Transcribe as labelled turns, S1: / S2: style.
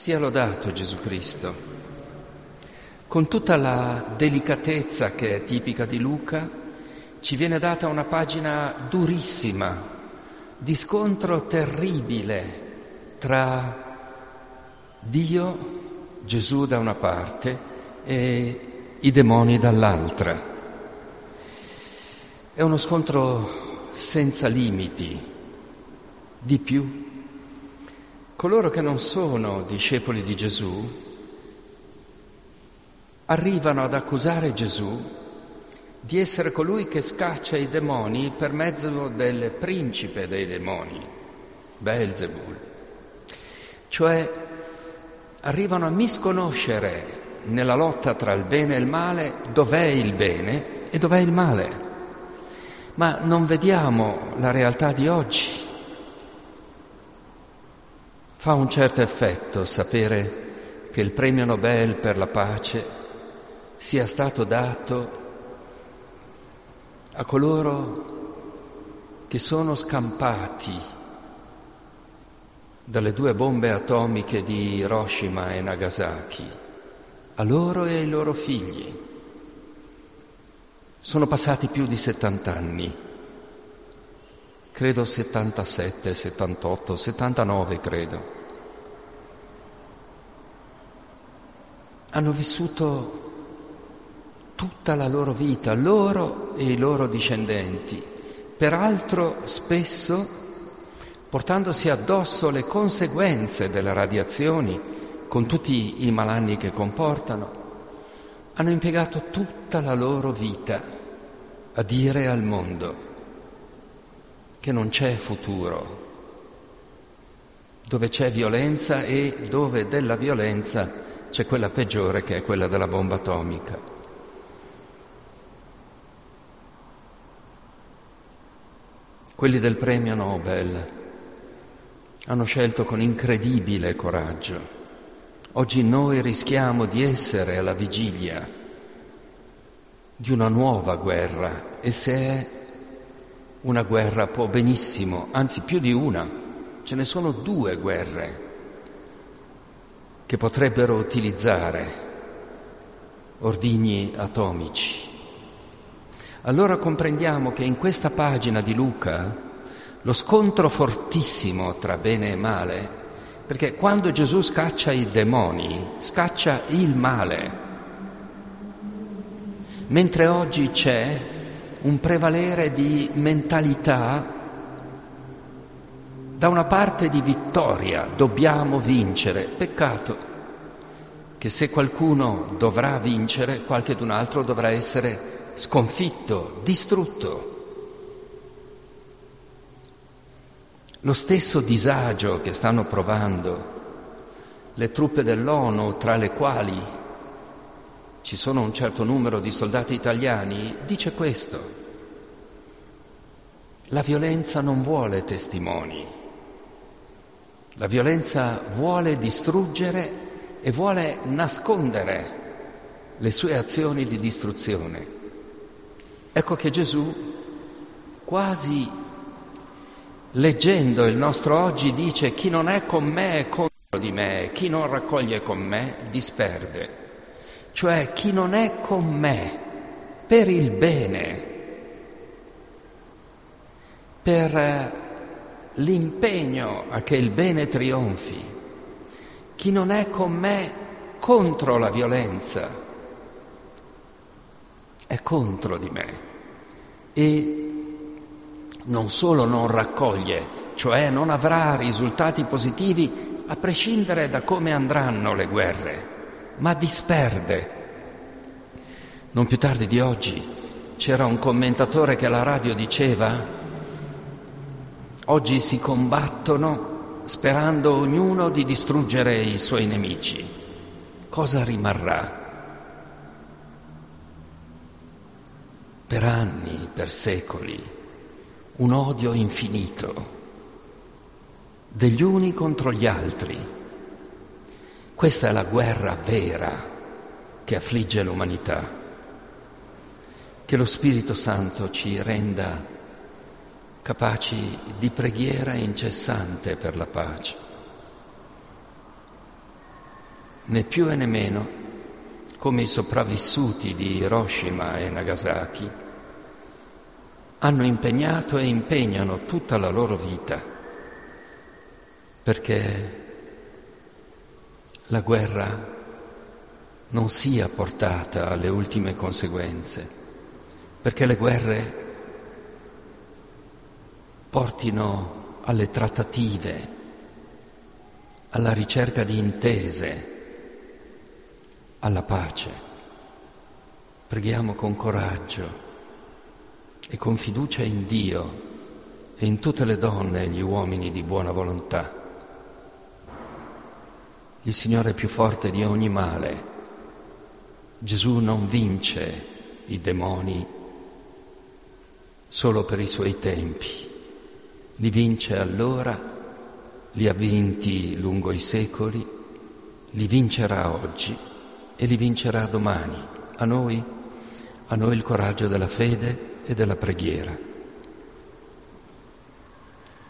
S1: Sia lodato Gesù Cristo. Con tutta la delicatezza che è tipica di Luca, ci viene data una pagina durissima, di scontro terribile tra Dio, Gesù da una parte, e i demoni dall'altra. È uno scontro senza limiti. Di più, coloro che non sono discepoli di Gesù arrivano ad accusare Gesù di essere colui che scaccia i demoni per mezzo del principe dei demoni, Beelzebul. Cioè arrivano a misconoscere nella lotta tra il bene e il male dov'è il bene e dov'è il male. Ma non vediamo la realtà di oggi. Fa un certo effetto sapere che il premio Nobel per la pace sia stato dato a coloro che sono scampati dalle 2 bombe atomiche di Hiroshima e Nagasaki, a loro e ai loro figli. Sono passati più di 70 anni, credo 77, 78, 79 credo. Hanno vissuto tutta la loro vita, loro e i loro discendenti, peraltro spesso portandosi addosso le conseguenze delle radiazioni, con tutti i malanni che comportano. Hanno impiegato tutta la loro vita a dire al mondo che non c'è futuro, dove c'è violenza e dove della violenza c'è quella peggiore che è quella della bomba atomica. Quelli del premio Nobel hanno scelto con incredibile coraggio. Oggi noi rischiamo di essere alla vigilia di una nuova guerra, e se è una guerra può benissimo, anzi più di una, ce ne sono 2 guerre che potrebbero utilizzare ordigni atomici. Allora comprendiamo che in questa pagina di Luca lo scontro fortissimo tra bene e male, perché quando Gesù scaccia i demoni, scaccia il male, mentre oggi c'è un prevalere di mentalità da una parte di vittoria, dobbiamo vincere. Peccato che se qualcuno dovrà vincere, qualcun altro dovrà essere sconfitto, distrutto. Lo stesso disagio che stanno provando le truppe dell'ONU, tra le quali ci sono un certo numero di soldati italiani, dice questo: la violenza non vuole testimoni. La violenza vuole distruggere e vuole nascondere le sue azioni di distruzione. Ecco che Gesù, quasi leggendo il nostro oggi, dice: chi non è con me è contro di me, chi non raccoglie con me disperde. Cioè chi non è con me per il bene, per l'impegno a che il bene trionfi, chi non è con me contro la violenza, è contro di me. E non solo non raccoglie, cioè non avrà risultati positivi a prescindere da come andranno le guerre, ma disperde. Non più tardi di oggi c'era un commentatore che alla radio diceva: oggi si combattono sperando ognuno di distruggere i suoi nemici. Cosa rimarrà? Per anni, per secoli, un odio infinito degli uni contro gli altri. Questa è la guerra vera che affligge l'umanità. Che lo Spirito Santo ci renda capaci di preghiera incessante per la pace. né più e né meno, come i sopravvissuti di Hiroshima e Nagasaki, hanno impegnato e impegnano tutta la loro vita perché la guerra non sia portata alle ultime conseguenze, perché le guerre portino alle trattative, alla ricerca di intese, alla pace. Preghiamo con coraggio e con fiducia in Dio e in tutte le donne e gli uomini di buona volontà. Il Signore è più forte di ogni male. Gesù non vince i demoni solo per i suoi tempi. Li vince allora, li ha vinti lungo i secoli, li vincerà oggi e li vincerà domani. A noi il coraggio della fede e della preghiera.